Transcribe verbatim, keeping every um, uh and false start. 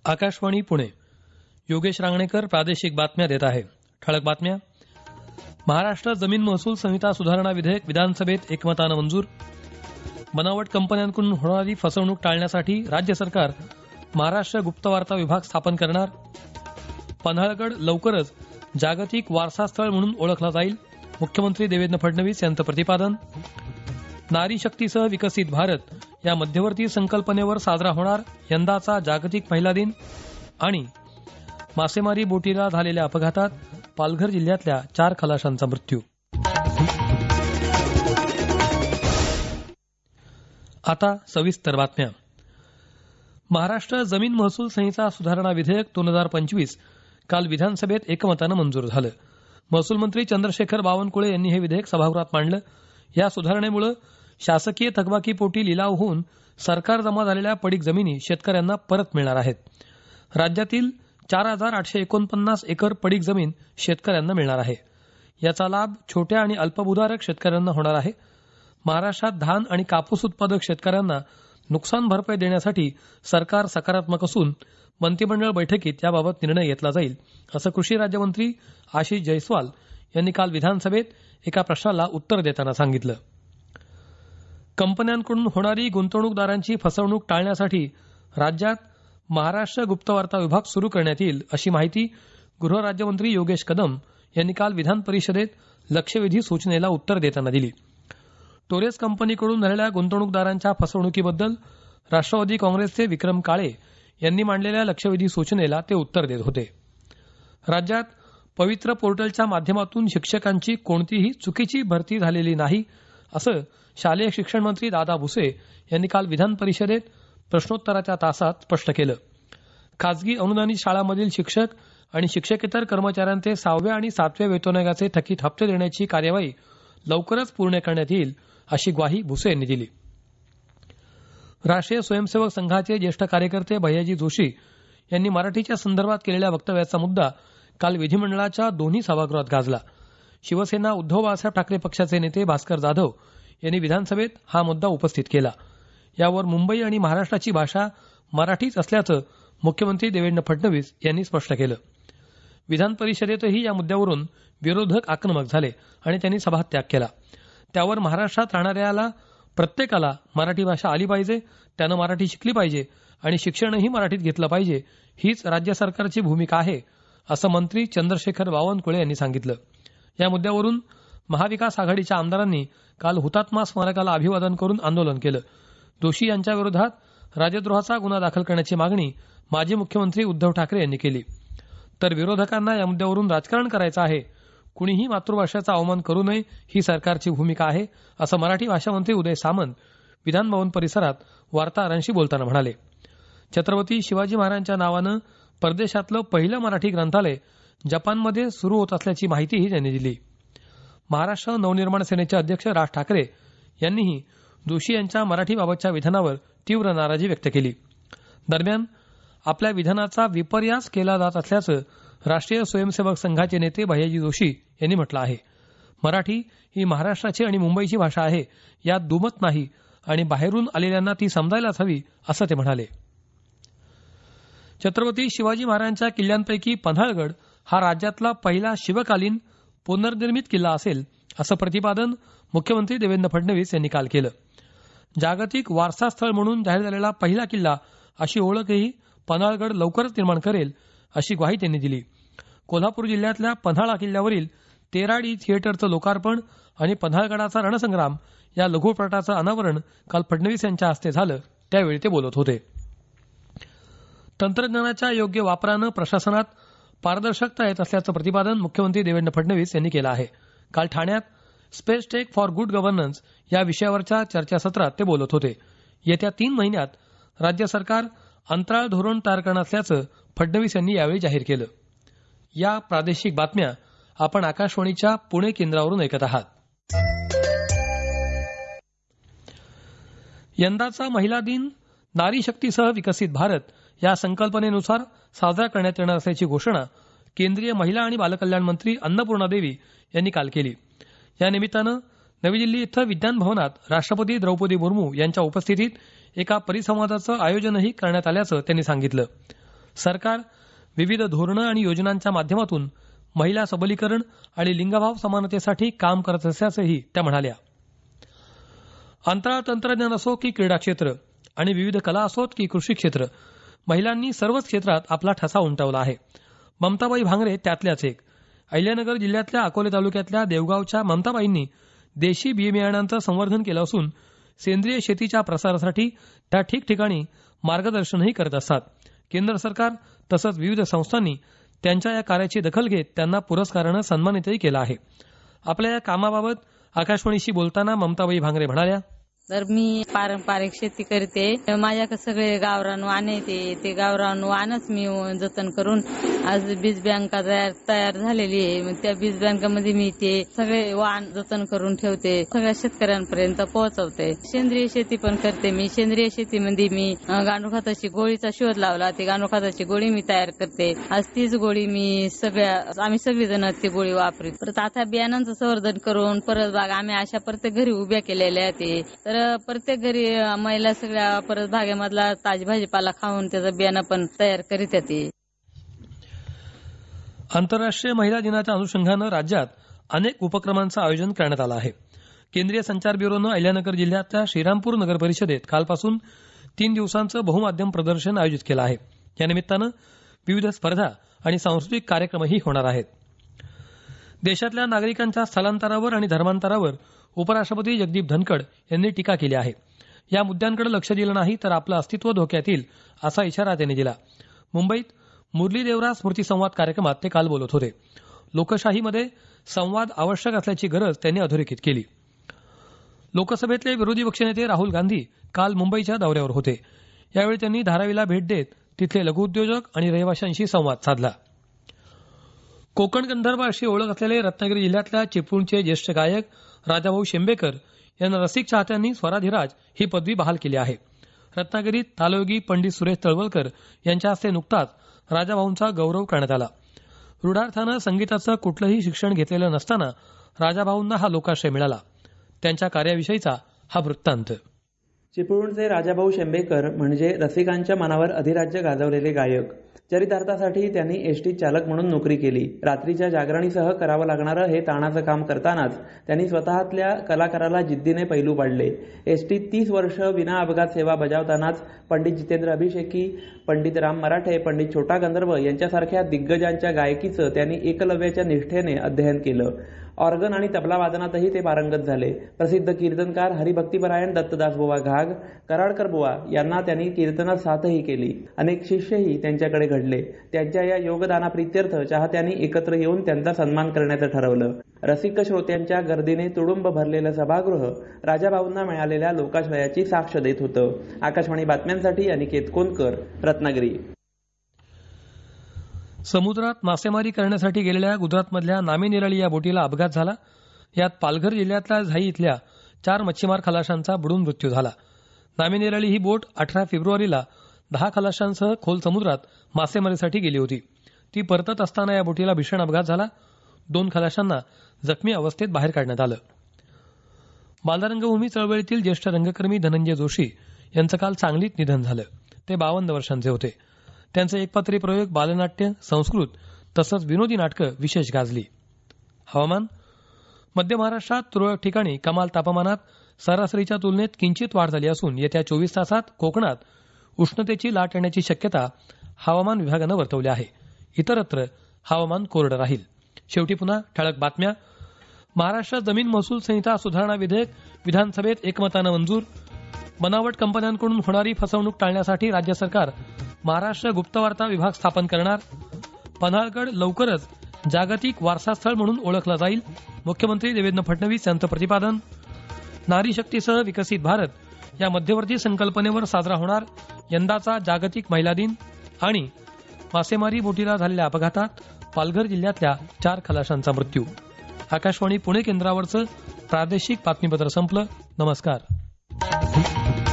आकाशवाणी पुणे. योगेश रांगणेकर प्रादेशिक बातम्या देत आहे. ठळक बातम्या. महाराष्ट्र जमीन महसूल संहिता सुधारणा विधेयक विधानसभेत एकमतानं मंजूर. बनावट कंपन्यांकडून होणारी फसवणूक टाळण्यासाठी राज्य सरकार महाराष्ट्र गुप्तवार्ता विभाग स्थापन करणार. पन्हाळगड लवकरच जागतिक वारसा स्थळ म्हणून ओळखला जाईल. मुख्यमंत्री देवेंद्र फडणवीस यांचं प्रतिपादन. नारी शक्तीसह विकसित भारत या मध्यवर्ती संकल्पनेवर साजरा होणार यंदाचा जागतिक महिला दिन. आणि मासेमारी बोटीला झालेल्या अपघातात पालघर जिल्ह्यातल्या चार खलाशांचा मृत्यू. आता सविस्तर बातम्या. महाराष्ट्र जमीन महसूल संहिता सुधारणा विधेयक दोन हजार पंचवीस काल विधानसभेत एकमतानं मंजूर झालं. महसूल मंत्री चंद्रशेखर बावनकुळे यांनी हे विधेयक सभागृहात मांडलं. या सुधारणेमुळे शासकीय थकबाकीपोटी लिलाव होऊन सरकार जमा झालेल्या पडीक जमिनी शेतकऱ्यांना परत मिळणार आहेत. राज्यातील चार हजार आठशे एकोणपन्नास एकर पडीक जमीन शेतकऱ्यांना मिळणार आहे. याचा लाभ छोट्या आणि अल्पभूधारक शेतकऱ्यांना होणार आहे. महाराष्ट्रात धान आणि कापूस उत्पादक शेतकऱ्यांना नुकसान भरपाई देण्यासाठी सरकार सकारात्मक असून मंत्रिमंडळ बैठकीत याबाबत निर्णय घेतला जाईल असं कृषी राज्यमंत्री आशिष जयस्वाल यांनी काल विधानसभेत एका प्रश्नाला उत्तर देताना सांगितलं. कंपन्यांकडून होणारी गुंतवणूकदारांची फसवणूक टाळण्यासाठी राज्यात महाराष्ट्र गुप्तवार्ता विभाग सुरू करण्यात येईल अशी माहिती गृह राज्यमंत्री योगेश कदम यांनी काल विधान परिषदेत लक्षवेधी सूचनेला उत्तर देताना दिली. टोरेस कंपनीकडून झालेल्या गुंतवणूकदारांच्या फसवणुकीबद्दल राष्ट्रवादी काँग्रेसचे विक्रम काळे यांनी मांडलेल्या लक्षवेधी सूचनेला ते उत्तर देत होते. राज्यात पवित्र पोर्टलच्या माध्यमातून शिक्षकांची कोणतीही चुकीची भरती झालेली नाही असं शालेय शिक्षण मंत्री दादा भुसे यांनी काल विधान परिषदेत प्रश्नोत्तराच्या तासात स्पष्ट केलं. खासगी अनुदानित शाळांमधील शिक्षक आणि शिक्षकेतर कर्मचाऱ्यांचे सहाव्या आणि सातव्या वेतन आयोगाचे थकीत हप्ते देण्याची कार्यवाही लवकरच पूर्ण करण्यात येईल अशी ग्वाही भुसे यांनी दिली. राष्ट्रीय स्वयंसेवक संघाचे ज्येष्ठ कार्यकर्ते भैयाजी जोशी यांनी मराठीच्या संदर्भात केलेल्या वक्तव्याचा मुद्दा काल विधिमंडळाच्या दोन्ही सभागृहात गाजला. शिवसेना उद्धव बाळासाहेब ठाकरे पक्षाचे नेते भास्कर जाधव यांनी विधानसभेत हा मुद्दा उपस्थित केला. यावर मुंबई आणि महाराष्ट्राची भाषा मराठीच असल्याचं मुख्यमंत्री देवेंद्र फडणवीस यांनी स्पष्ट केलं. विधान परिषदेतही या मुद्द्यावरून विरोधक आक्रमक झाले आणि त्यांनी सभात्याग केला. त्यावर महाराष्ट्रात राहणाऱ्याला प्रत्येकाला मराठी भाषा आली पाहिजे, त्यानं मराठी शिकली पाहिजे आणि शिक्षणही मराठीत घेतलं पाहिजे, हीच राज्य सरकारची भूमिका आहे असं मंत्री चंद्रशेखर बावनकुळे यांनी सांगितलं. या मुद्द्यावरून महाविकास आघाडीच्या आमदारांनी काल हुतात्मा स्मारकाला अभिवादन करून आंदोलन केलं. जोशी यांच्या विरोधात राजद्रोहाचा गुन्हा दाखल करण्याची मागणी माजी मुख्यमंत्री उद्धव ठाकरे यांनी केली. तर विरोधकांना या मुद्द्यावरून राजकारण करायचं आहे, कुणीही मातृभाषेचा अवमान करू नये ही सरकारची भूमिका आहे असं मराठी भाषा मंत्री उदय सामंत विधानभवन परिसरात वार्ताहरांशी बोलताना म्हणाले. छत्रपती शिवाजी महाराजांच्या नावानं परदेशातलं पहिलं मराठी ग्रंथालय जपानमध्ये सुरू होत असल्याची माहितीही त्यांनी दिली. महाराष्ट्र नवनिर्माण सेनेचे अध्यक्ष राज ठाकरे यांनीही जोशी यांच्या मराठीबाबतच्या विधानावर तीव्र नाराजी व्यक्त केली. दरम्यान आपल्या विधानाचा विपर्यास केला जात असल्याचं राष्ट्रीय स्वयंसेवक संघाचे नेते भैयाजी जोशी यांनी म्हटलं आहे. मराठी ही महाराष्ट्राची आणि मुंबईची भाषा आहे, यात दुमत नाही आणि बाहेरून आलेल्यांना ती समजायलाच हवी असं ते म्हणाले. छत्रपती शिवाजी महाराजांच्या किल्ल्यांपैकी पन्हाळगड हा राज्यातला पहिला शिवकालीन पुनर्निर्मित किल्ला असेल असं प्रतिपादन मुख्यमंत्री देवेंद्र फडणवीस यांनी काल केलं. जागतिक वारसा स्थळ म्हणून जाहीर झालेला पहिला किल्ला अशी ओळखही पन्हाळगड लवकरच निर्माण करेल अशी ग्वाही त्यांनी दिली. कोल्हापूर जिल्ह्यातल्या पन्हाळा किल्ल्यावरील तेराडी थिएटरचं लोकार्पण आणि पन्हाळगडाचा रणसंग्राम या लघुपटाचं अनावरण काल फडणवीस यांच्या हस्ते झालं. त्यावेळी ते बोलत होते. तंत्रज्ञानाच्या योग्य वापरानं प्रशासनात पारदर्शकता येत असल्याचं प्रतिपादन मुख्यमंत्री देवेंद्र फडणवीस यांनी केलं आहे. काल ठाण्यात space tech for good governance या विषयावरच्या चर्चासत्रात ते बोलत होते. येत्या तीन महिन्यात राज्य सरकार अंतराळ धोरण तयार करणार असल्याचं फडणवीस यांनी यावेळी जाहीर केलं. या प्रादेशिक बातम्या आपण आकाशवाणीच्या पुणे केंद्रावरून ऐकत आहात. यंदाचा महिला दिन नारी शक्तीसह विकसित भारत या संकल्पनेनुसार साजरा करण्यात येणार असल्याची घोषणा केंद्रीय महिला आणि बालकल्याण मंत्री अन्नपूर्णा देवी यांनी काल केली. या निमित्तानं नवी दिल्ली इथं विज्ञान भवनात राष्ट्रपती द्रौपदी मुर्मू यांच्या उपस्थितीत एका परिसंवादाचं आयोजनही करण्यात आल्याचं त्यांनी सांगितलं. सरकार विविध धोरणं आणि योजनांच्या माध्यमातून महिला सबलीकरण आणि लिंगभाव समानतेसाठी काम करत असल्याचंही त्या म्हणाल्या. अंतराळ तंत्रज्ञान असो की क्रीडा क्षेत्र आणि विविध कला असोत की कृषी क्षेत्र, महिलांनी सर्वच क्षेत्रात आपला ठसा उमटवला आहे. ममताबाई भांगरे त्यातल्याच एक. अहिल्यानगर जिल्ह्यातल्या अकोले तालुक्यातल्या देवगावच्या ममताबाईंनी देशी बियाण्यांचं संवर्धन केलं असून सेंद्रिय शेतीच्या प्रसारासाठी त्या ठिकठिकाणी मार्गदर्शनही करत असतात. केंद्र सरकार तसंच विविध संस्थांनी त्यांच्या या कार्याची दखल घेत त्यांना पुरस्कारानं सन्मानितही केलं आहे. आपल्या या कामाबाबत आकाशवाणीशी बोलताना ममताबाई भांगरे म्हणाल्या, तर मी पारंपरिक शेती करते. माझ्याकडे सगळे गावरान वाण येते. ते गावरान वाणच मी जतन करून आज बीज बँक तयार तयार झालेली आहे. त्या बीज बँकेमध्ये मी ते सगळे वाण जतन करून ठेवते. सगळ्या शेतकऱ्यांपर्यंत पोहोचवते. सेंद्रिय शेती पण करते मी. सेंद्रिय शेतीमध्ये मी गांडूळ खताची गोळीचा शोध लावला. ती गांडूळ खताची गोळी मी तयार करते. आज तीच गोळी मी सगळ्या आम्ही सगळेजण ती गोळी वापरतो. परत आता बियाणांचं संवर्धन करून परत बाग आम्ही अशा प्रत्येक घरी उभ्या केलेल्या आहेत. तर प्रत्येक घरी महिला सगळ्या परत भाग्यामधला ताजी भाजीपाला खाऊन त्याचं बियाणं पण तयार करीत येते. आंतरराष्ट्रीय महिला दिनाच्या अनुषंगानं राज्यात अनेक उपक्रमांचं आयोजन करण्यात आलं आहे. केंद्रीय संचार ब्युरोनं अहिल्यानगर जिल्ह्यातल्या श्रीरामपूर नगर परिषदेत कालपासून तीन दिवसांचं बहुमाध्यम प्रदर्शन आयोजित केलं आहे. या निमित्तानं विविध स्पर्धा आणि सांस्कृतिक कार्यक्रमही होणार आहेत. देशातल्या नागरिकांच्या स्थलांतरावर आणि धर्मांतरावर उपराष्ट्रपती जगदीप धनखड यांनी टीका केली आहे. या मुद्द्यांकडे लक्ष दिलं नाही तर आपलं अस्तित्व धोक्यात येईल असा इशारा त्यांनी दिला. मुंबईत मुरली देवरा स्मृती संवाद कार्यक्रमात ते काल बोलत होते. लोकशाहीमध्ये संवाद आवश्यक असल्याची गरज त्यांनी अधोरेखित केली. लोकसभेतले विरोधी पक्षनेते राहुल गांधी काल मुंबईच्या दौऱ्यावर होते. यावेळी त्यांनी धारावीला भेट देत तिथले लघुउद्योजक आणि रहिवाशांशी संवाद साधला. कोकण गंधर्व अशी ओळख असलेले रत्नागिरी जिल्ह्यातल्या चिपळूणचे ज्येष्ठ गायक राजाभाऊ शेंबेकर यांना रसिक चाहत्यांनी स्वराधिराज ही पदवी बहाल केली आहे. रत्नागिरीत तालयोगी पंडित सुरेश तळवलकर यांच्या हस्ते नुकताच राजाभाऊंचा गौरव करण्यात आला. रूढार्थानं संगीताचं कुठलंही शिक्षण घेतलेलं नसताना राजाभाऊंना हा लोकाश्रय मिळाला. त्यांच्या कार्याविषयीचा हा वृत्तांत. चिपळूणचे राजाभाऊ शेंबेकर म्हणजे रसिकांच्या मनावर अधिराज्य गाजवलेले गायक. चरितार्थासाठी त्यांनी एसटी चालक म्हणून नोकरी केली. रात्रीच्या जागरणीसह करावं लागणारं हे ताणाचं काम करतानाच त्यांनी स्वतःतल्या कलाकाराला जिद्दीने पैलू पाडले. एसटीत तीस वर्ष विना अपघात सेवा बजावतानाच पंडित जितेंद्र अभिषेकी, पंडित राम मराठे, पंडित छोटा गंधर्व यांच्यासारख्या दिग्गजांच्या गायकीचं त्यांनी एकलव्याच्या निष्ठेने अध्ययन केलं. ऑर्गन आणि तबला वादनातही ते पारंगत झाले. प्रसिद्ध कीर्तनकार हरिभक्तीपरायण दत्तदासबुवा घाग, कराडकर बुवा यांना त्यांनी कीर्तनात साथही केली. अनेक शिष्यही त्यांच्याकडे घडले. त्यांच्या या योगदानाप्रित्यर्थ चाहत्यांनी एकत्र येऊन त्यांचा सन्मान करण्याचं ठरवलं. रसिक श्रोत्यांच्या गर्दीने तुडुंब भरलेलं सभागृह राजाभाऊंना मिळालेल्या लोकाश्रयाची साक्ष देत होतं. आकाशवाणी बातम्यांसाठी अनिकेत कोनकर, रत्नागिरी. समुद्रात मासेमारी करण्यासाठी गेलेल्या गुजरातमधल्या नामे निराळी या बोटीला अपघात झाला. यात पालघर जिल्ह्यातल्या झाई इथल्या चार मच्छीमार खलाशांचा बुडून मृत्यू झाला. नामे निराळी ही बोट अठरा फेब्रुवारीला दहा खलाशांसह खोल समुद्रात मासेमारीसाठी गेली होती. ती परतत असताना या बोटीला भीषण अपघात झाला. दोन खलाशांना जखमी अवस्थेत बाहेर काढण्यात आलं. बालरंगभूमी चळवळीतील ज्येष्ठ रंगकर्मी धनंजय जोशी यांचं काल सांगलीत निधन झालं. ते बावन्न वर्षांचे होते. त्यांचे एकपात्री प्रयोग, बालनाट्य, संस्कृत तसंच विनोदी नाटकं विशेष गाजली. हवामान. मध्य महाराष्ट्रात तुरळक ठिकाणी कमाल तापमानात सरासरीच्या तुलनेत किंचित वाढ झाली असून येत्या चोवीस तासात कोकणात उष्णतेची लाट येण्याची शक्यता हवामान विभागानं वर्तवली आहे. इतरत्र हवामान कोरडं राहील. शेवटी पुन्हा ठळक बातम्या. महाराष्ट्र जमीन महसूल संहिता सुधारणा विधेयक विधानसभेत एकमतानं मंजूर. बनावट कंपन्यांकडून होणारी फसवणूक टाळण्यासाठी राज्य सरकार महाराष्ट्र गुप्तवार्ता विभाग स्थापन करणार. पन्हाळगड लवकरच जागतिक वारसास्थळ म्हणून ओळखला जाईल. मुख्यमंत्री देवेंद्र फडणवीस यांचं प्रतिपादन. नारी शक्तीसह विकसित भारत या मध्यवर्ती संकल्पनेवर साजरा होणार यंदाचा जागतिक महिला दिन. आणि मासेमारी बोटीला झालेल्या अपघातात पालघर जिल्ह्यातल्या चार खलाशांचा मृत्यू. आकाशवाणी पुणे केंद्रावरचं प्रादेशिक बातमीपत्र संपलं. नमस्कार.